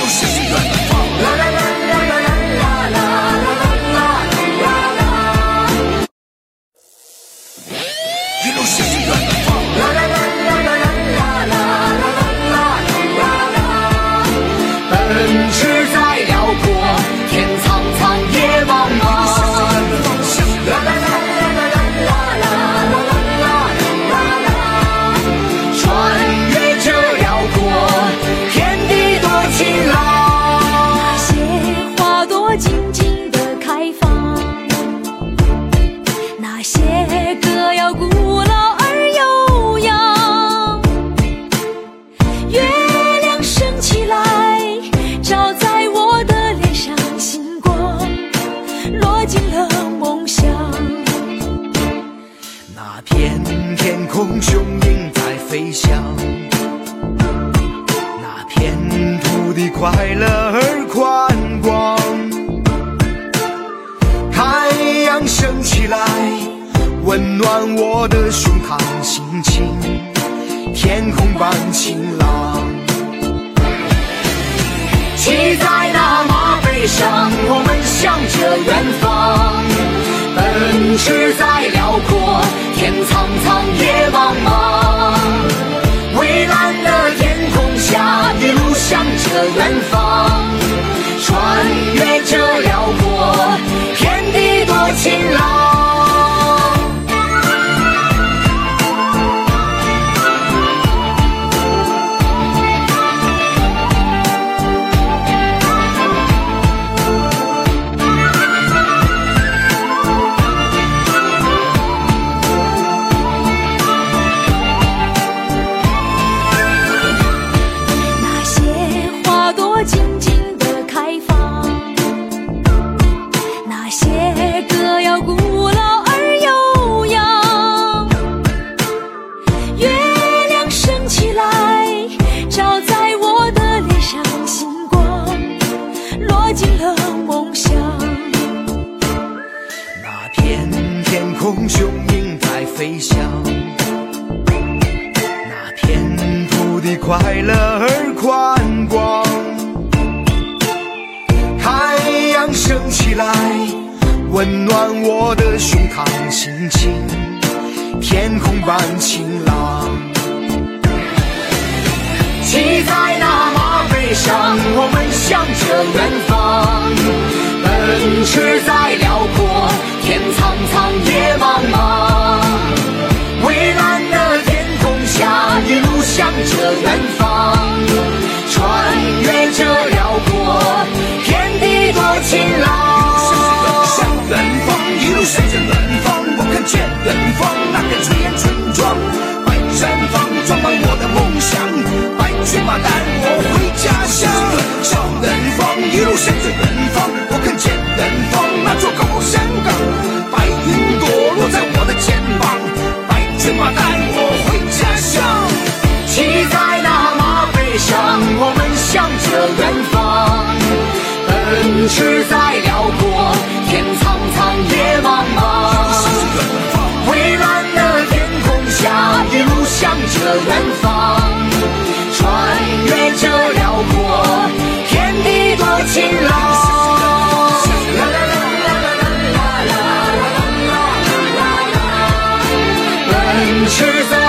驶进远方。啦啦啦啦啦啦啦啦啦啦，一路驶进远方。啦啦啦啦啦啦啦啦啦，奔驰在辽国，天苍苍，野茫茫。啦啦啦啦啦啦啦啦啦，穿越这辽国，天地多晴朗。 那些花朵静静地开放，那些歌谣古老而悠扬。月亮升起来，照在我的脸上，星光落进了梦乡。 那片天空雄鹰在飞翔，那片土地快乐而宽广。太阳升起来，温暖我的胸膛，心情天空般晴朗。骑在那马背上，我们向着远方，奔驰在辽阔，天苍苍，野茫茫。蔚蓝的天空下，一路向着远方，穿越这辽阔，天地多晴朗。 那些花朵静静地开放，那些歌谣古老而悠扬。月亮升起来，照在我的脸上，星光落进了梦乡。 那片天空雄鹰在飞翔，那片土地快乐而宽广。太阳升起来，温暖我的胸膛，心情天空般晴朗。骑在那马背上，我们向着远方，奔驰在辽阔，天苍苍，野茫茫。蔚蓝的天空下，一路向着远方，穿越这辽阔，天地多晴朗。向远方，一路向着远方，我看见远方那片炊烟村庄，白山峰装满我的梦想，白骏马带我回家乡。向远方，一路向着远方，我看见远方那座高山岗，白云朵落在我的肩膀，白骏马带我回家乡。骑在那马背上，我们向着远方，奔驰在辽阔，天苍苍，野茫茫。蔚蓝的天空下，一路向着远方，穿越这辽阔，天地多晴朗。啦啦啦啦啦啦啦啦啦啦啦，奔驰在